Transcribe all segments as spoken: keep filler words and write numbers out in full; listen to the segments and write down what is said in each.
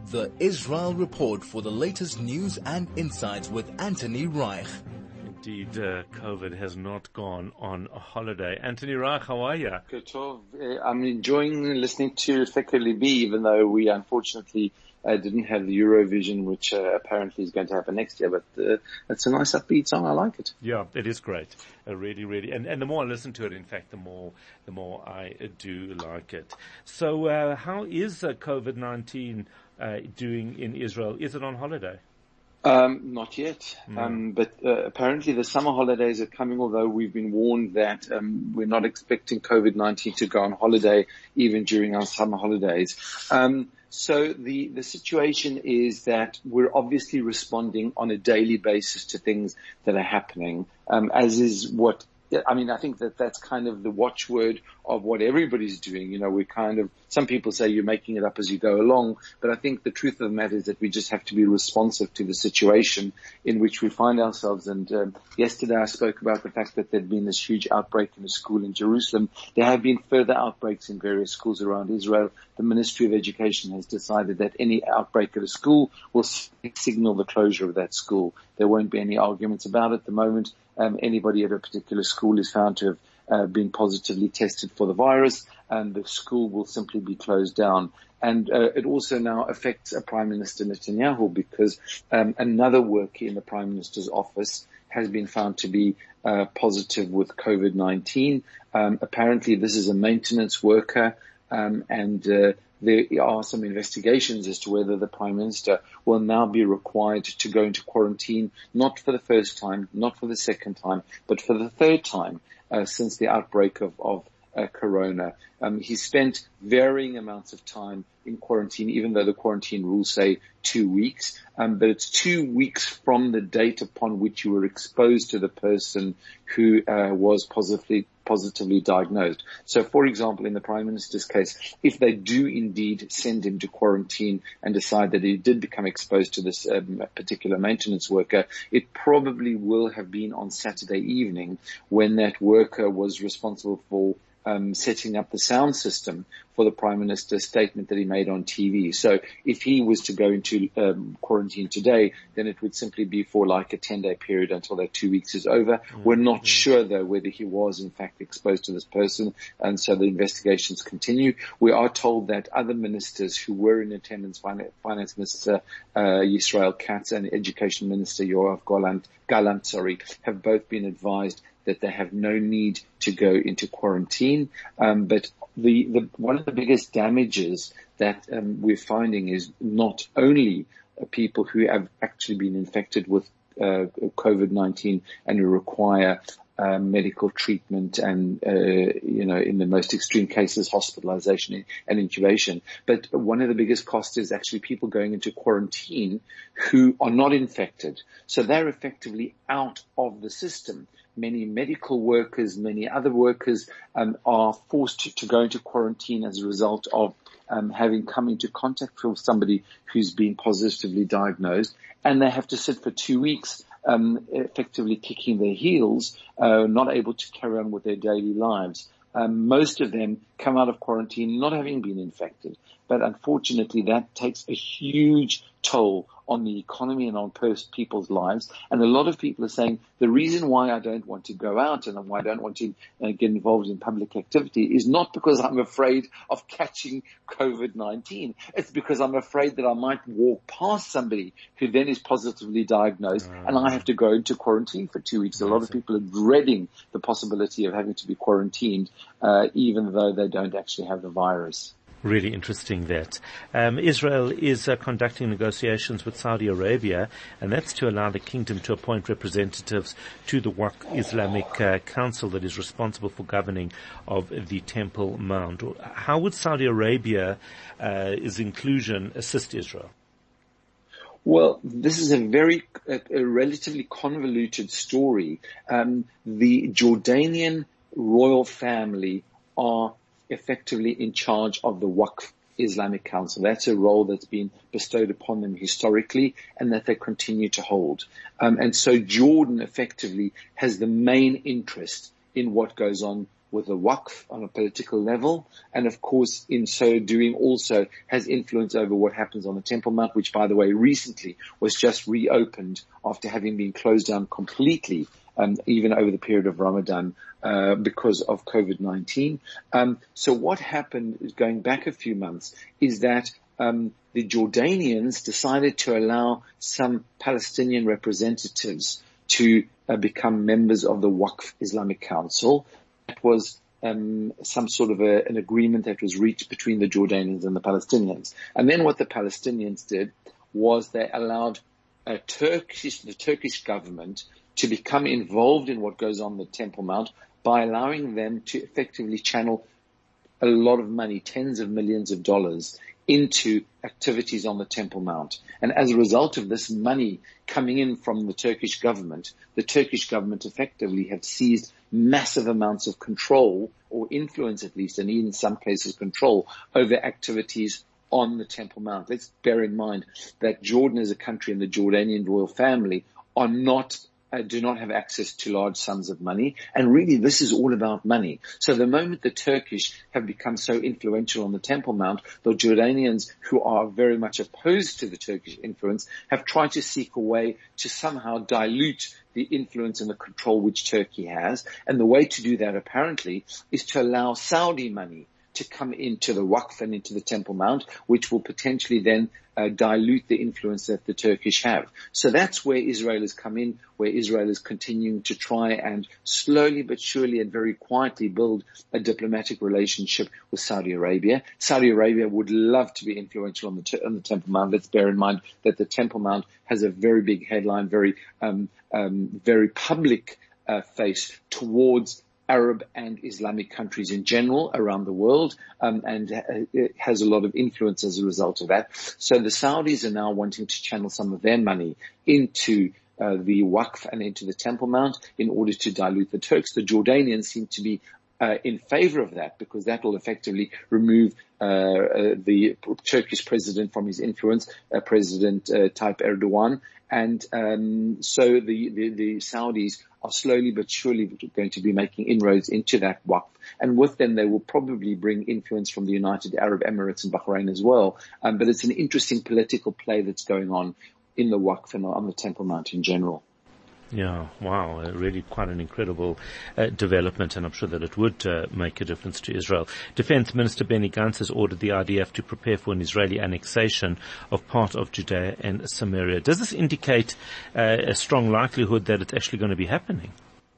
The Israel Report for the latest news and insights with Anthony Reich. Indeed, uh, COVID has not gone on a holiday. Anthony Reich, how are you? Good talk. I'm enjoying listening to Fekir Libi, even though we unfortunately uh, didn't have the Eurovision, which uh, apparently is going to happen next year. But uh, it's a nice upbeat song. I like it. Yeah, it is great. Uh, really, really. And, and the more I listen to it, in fact, the more the more I uh, do like it. So uh, how is uh, COVID nineteen uh, doing in Israel? Is it on holiday? Um, not yet, No. um, but uh, apparently the summer holidays are coming, although we've been warned that um, we're not expecting COVID nineteen to go on holiday even during our summer holidays. Um, so the, the situation is that we're obviously responding on a daily basis to things that are happening, um, as is what I mean, I think that that's kind of the watchword of what everybody's doing. You know, we kind of, some people say you're making it up as you go along, but I think the truth of the matter is that we just have to be responsive to the situation in which we find ourselves. And um, yesterday I spoke about the fact that there'd been this huge outbreak in a school in Jerusalem. There have been further outbreaks in various schools around Israel. The Ministry of Education has decided that any outbreak at a school will signal the closure of that school. There won't be any arguments about it at the moment. Um, anybody at a particular school is found to have uh, been positively tested for the virus, and the school will simply be closed down. And uh, it also now affects uh, Prime Minister Netanyahu because um, another worker in the Prime Minister's office has been found to be uh, positive with COVID nineteen. Um, apparently, this is a maintenance worker, um, and uh, there are some investigations as to whether the Prime Minister will now be required to go into quarantine, not for the first time, not for the second time, but for the third time uh, since the outbreak of, of uh, corona. Um, he spent varying amounts of time in quarantine, even though the quarantine rules say two weeks. Um, but it's two weeks from the date upon which you were exposed to the person who uh, was positively positively diagnosed. So, for example, in the Prime Minister's case, if they do indeed send him to quarantine and decide that he did become exposed to this um, particular maintenance worker, it probably will have been on Saturday evening when that worker was responsible for Um, setting up the sound system for the Prime Minister's statement that he made on T V. So if he was to go into um, quarantine today, then it would simply be for like a ten-day period until that two weeks is over. Mm-hmm. We're not sure, though, whether he was, in fact, exposed to this person, and so the investigations continue. We are told that other ministers who were in attendance, Finance Minister uh, Yisrael Katz and Education Minister Yoav Gallant, Gallant, sorry, have both been advised that they have no need to go into quarantine. Um, but the, the, one of the biggest damages that um, we're finding is not only uh, people who have actually been infected with uh, COVID nineteen and who require uh, medical treatment and, uh, you know, in the most extreme cases, hospitalization and intubation. But one of the biggest costs is actually people going into quarantine who are not infected. So they're effectively out of the system. Many medical workers, many other workers um, are forced to, to go into quarantine as a result of um, having come into contact with somebody who's been positively diagnosed, and they have to sit for two weeks um, effectively kicking their heels, uh, not able to carry on with their daily lives. Um, most of them come out of quarantine not having been infected, but unfortunately that takes a huge toll on the economy and on people's lives. And a lot of people are saying the reason why I don't want to go out and why I don't want to uh, get involved in public activity is not because I'm afraid of catching COVID nineteen. It's because I'm afraid that I might walk past somebody who then is positively diagnosed uh, and I have to go into quarantine for two weeks. A lot of people are dreading the possibility of having to be quarantined, uh, even though they don't actually have the virus. Really interesting that. Um, Israel is uh, conducting negotiations with Saudi Arabia, and that's to allow the kingdom to appoint representatives to the Waqf Islamic uh, Council that is responsible for governing of the Temple Mount. How would Saudi Arabia, uh, is inclusion assist Israel? Well, this is a very, a, a relatively convoluted story. Um, the Jordanian royal family are effectively in charge of the Waqf Islamic Council. That's a role that's been bestowed upon them historically and that they continue to hold. Um, and so Jordan effectively has the main interest in what goes on with the Waqf on a political level, and of course in so doing also has influence over what happens on the Temple Mount, which by the way recently was just reopened after having been closed down completely, um, even over the period of Ramadan, uh, because of COVID nineteen. Um, so what happened is, going back a few months, is that um, the Jordanians decided to allow some Palestinian representatives to uh, become members of the Waqf Islamic Council. It was um, some sort of a, an agreement that was reached between the Jordanians and the Palestinians. And then what the Palestinians did was they allowed a Turkish, the Turkish government to become involved in what goes on the Temple Mount by allowing them to effectively channel a lot of money, tens of millions of dollars, into activities on the Temple Mount. And as a result of this money coming in from the Turkish government, the Turkish government effectively have seized massive amounts of control, or influence at least, and in some cases control, over activities on the Temple Mount. Let's bear in mind that Jordan as a country and the Jordanian royal family are not Uh, do not have access to large sums of money. And really, this is all about money. So the moment the Turkish have become so influential on the Temple Mount, the Jordanians, who are very much opposed to the Turkish influence, have tried to seek a way to somehow dilute the influence and the control which Turkey has. And the way to do that, apparently, is to allow Saudi money to come into the Waqf and into the Temple Mount, which will potentially then uh, dilute the influence that the Turkish have. So that's where Israel has come in, where Israel is continuing to try and slowly but surely and very quietly build a diplomatic relationship with Saudi Arabia. Saudi Arabia would love to be influential on the, t- on the Temple Mount. Let's bear in mind that the Temple Mount has a very big headline, very, um, um, very public uh, face towards Arab and Islamic countries in general around the world, um, and uh, it has a lot of influence as a result of that. So the Saudis are now wanting to channel some of their money into uh, the Waqf and into the Temple Mount in order to dilute the Turks. The Jordanians seem to be uh, in favor of that, because that will effectively remove uh, uh, the Turkish president from his influence, uh, President uh, Tayyip Erdogan. And um, so the, the, the Saudis are slowly but surely going to be making inroads into that Waqf. And with them, they will probably bring influence from the United Arab Emirates and Bahrain as well. Um, but it's an interesting political play that's going on in the Waqf and on the Temple Mount in general. Yeah, wow, uh, really quite an incredible uh, development, and I'm sure that it would uh, make a difference to Israel. Defense Minister Benny Gantz has ordered the I D F to prepare for an Israeli annexation of part of Judea and Samaria. Does this indicate uh, a strong likelihood that it's actually going to be happening?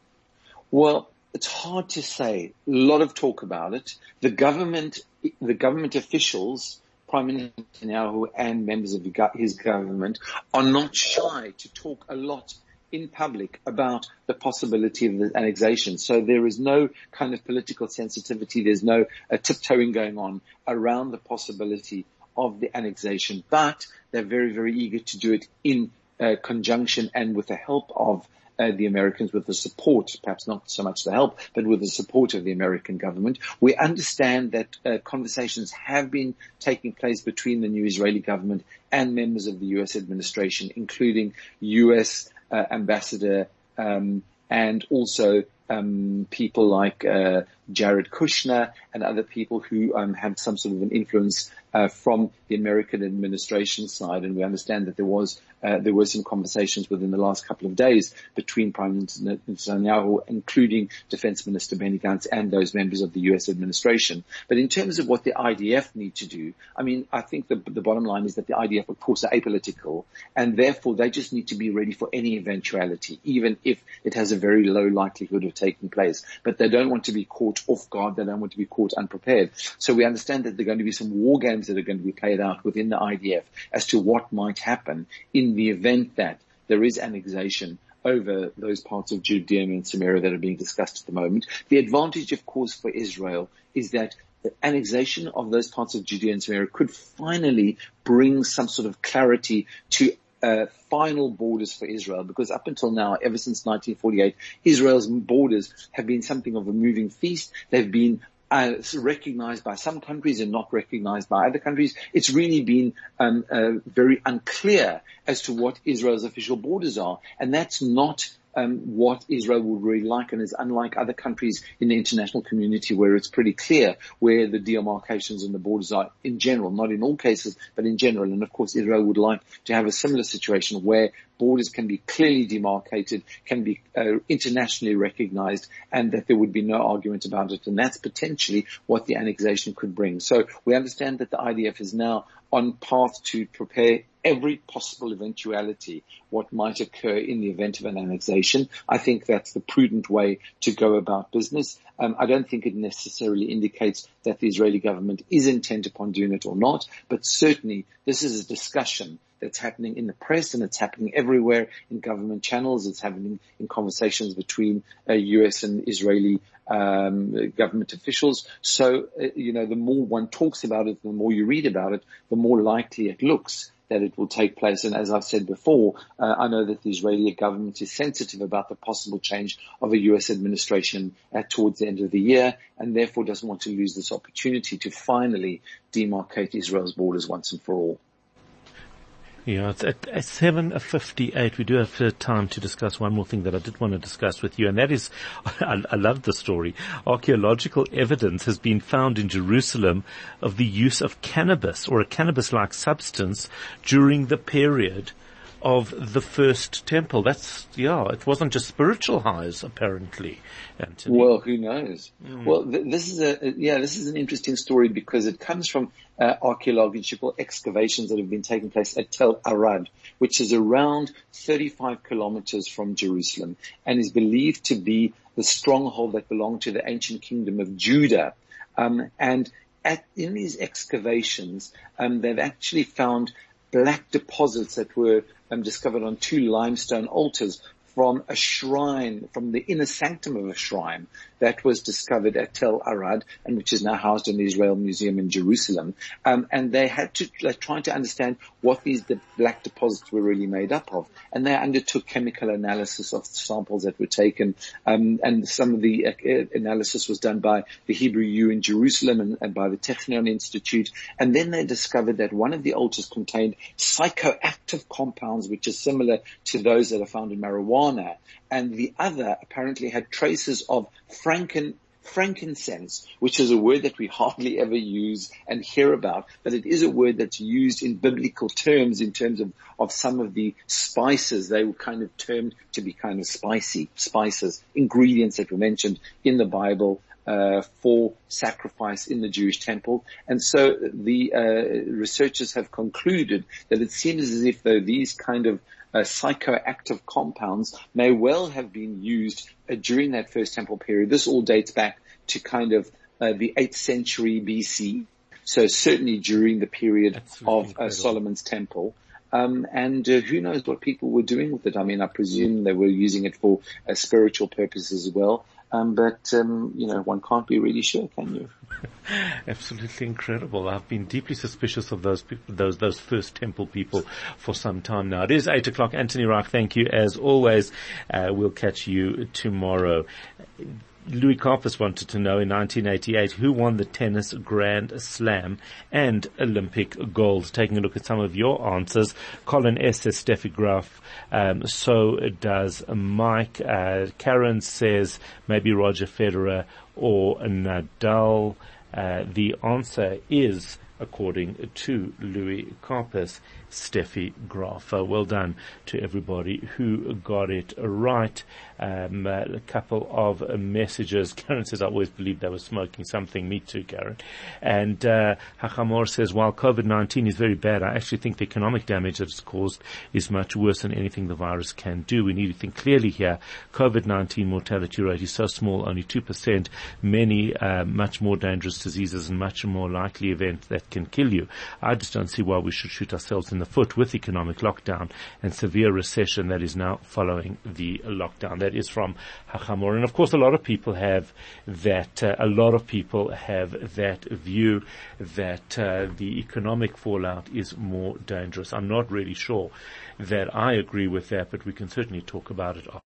Well, it's hard to say. A lot of talk about it. The government, the government officials, Prime Minister Netanyahu and members of his government, are not shy to talk a lot in public about the possibility of the annexation. So there is no kind of political sensitivity. There's no uh, tiptoeing going on around the possibility of the annexation, but they're very, very eager to do it in uh, conjunction and with the help of uh, the Americans, with the support, perhaps not so much the help, but with the support of the American government. We understand that uh, conversations have been taking place between the new Israeli government and members of the U S administration, including U S Uh, ambassador, um, and also um, people like uh, Jared Kushner and other people who um, have some sort of an influence uh, from the American administration side. And we understand that there was uh, there were some conversations within the last couple of days between Prime Minister Netanyahu, including Defense Minister Benny Gantz, and those members of the U S administration. But in terms of what the I D F need to do, I mean, I think the, the bottom line is that the I D F, of course, are apolitical, and therefore they just need to be ready for any eventuality, even if it has a very low likelihood of taking place. But they don't want to be caught off guard. They don't want to be caught unprepared. So we understand that there are going to be some war games that are going to be played out within the I D F as to what might happen in the event that there is annexation over those parts of Judea and Samaria that are being discussed at the moment. The advantage, of course, for Israel is that the annexation of those parts of Judea and Samaria could finally bring some sort of clarity to Uh, final borders for Israel, because up until now, ever since nineteen forty-eight, Israel's borders have been something of a moving feast. They've been uh, recognized by some countries and not recognized by other countries. It's really been um, uh, very unclear as to what Israel's official borders are, and that's not um, what Israel would really like, and is unlike other countries in the international community where it's pretty clear where the demarcations and the borders are in general, not in all cases, but in general. And of course, Israel would like to have a similar situation where borders can be clearly demarcated, can be uh, internationally recognized, and that there would be no argument about it. And that's potentially what the annexation could bring. So we understand that the I D F is now on path to prepare every possible eventuality, what might occur in the event of an annexation. I think that's the prudent way to go about business. Um, I don't think it necessarily indicates that the Israeli government is intent upon doing it or not, but certainly this is a discussion that's happening in the press, and it's happening everywhere in government channels. It's happening in conversations between uh, U S and Israeli um, government officials. So, uh, you know, the more one talks about it, the more you read about it, the more likely it looks that it will take place. And as I've said before, uh, I know that the Israeli government is sensitive about the possible change of a U S administration at, towards the end of the year, and therefore doesn't want to lose this opportunity to finally demarcate Israel's borders once and for all. Yeah, it's at, at seven fifty-eight. We do have uh, time to discuss one more thing that I did want to discuss with you, and that is, I, I love the story. Archaeological evidence has been found in Jerusalem of the use of cannabis or a cannabis-like substance during the period of the first temple. That's, yeah, it wasn't just spiritual highs, apparently, Anthony. Well, who knows? Mm. Well, th- this is a, yeah, this is an interesting story because it comes from uh, archaeological excavations that have been taking place at Tel Arad, which is around thirty-five kilometers from Jerusalem and is believed to be the stronghold that belonged to the ancient kingdom of Judah. Um, and at, in these excavations, um, they've actually found black deposits that were um, discovered on two limestone altars from a shrine, from the inner sanctum of a shrine that was discovered at Tel Arad, and which is now housed in the Israel Museum in Jerusalem. Um, and they had to uh, try to understand what these de- black deposits were really made up of. And they undertook chemical analysis of samples that were taken, um, and some of the uh, analysis was done by the Hebrew U in Jerusalem and, and by the Technion Institute. And then they discovered that one of the altars contained psychoactive compounds, which is similar to those that are found in marijuana, and the other apparently had traces of franken, frankincense, which is a word that we hardly ever use and hear about, but it is a word that's used in biblical terms in terms of, of some of the spices. They were kind of termed to be kind of spicy spices, ingredients that were mentioned in the Bible Uh, for sacrifice in the Jewish temple. And so the uh, researchers have concluded that it seems as if though these kind of uh, psychoactive compounds may well have been used uh, during that first temple period. This all dates back to kind of uh, the eighth century B C, so certainly during the period Absolutely of uh, Solomon's temple. Um, and uh, who knows what people were doing with it. I mean, I presume they were using it for uh, spiritual purposes as well. Um, but, um, you know, one can't be really sure, can you? Absolutely incredible. I've been deeply suspicious of those people, those, those first temple people for some time now. It is eight o'clock. Anthony Reich, thank you as always. Uh, we'll catch you tomorrow. Louis Karpus wanted to know in nineteen eighty-eight who won the tennis Grand Slam and Olympic gold. Taking a look at some of your answers. Colin S. says Steffi Graf. Um, so does Mike. Uh, Karen says maybe Roger Federer or Nadal. Uh, the answer is, according to Louis Karpus, Steffi Graf. Uh, well done to everybody who got it right. Um, uh, a couple of uh, messages. Karen says, I always believed they were smoking something. Me too, Karen. And uh, Hachamor says, while COVID nineteen is very bad, I actually think the economic damage that it's caused is much worse than anything the virus can do. We need to think clearly here. COVID nineteen mortality rate is so small, only two percent. Many uh, much more dangerous diseases and much more likely events that can kill you. I just don't see why we should shoot ourselves in the foot with economic lockdown and severe recession that is now following the lockdown. That is from Hachamor. And of course, a lot of people have that, uh, a lot of people have that view that uh, the economic fallout is more dangerous. I'm not really sure that I agree with that, but we can certainly talk about it.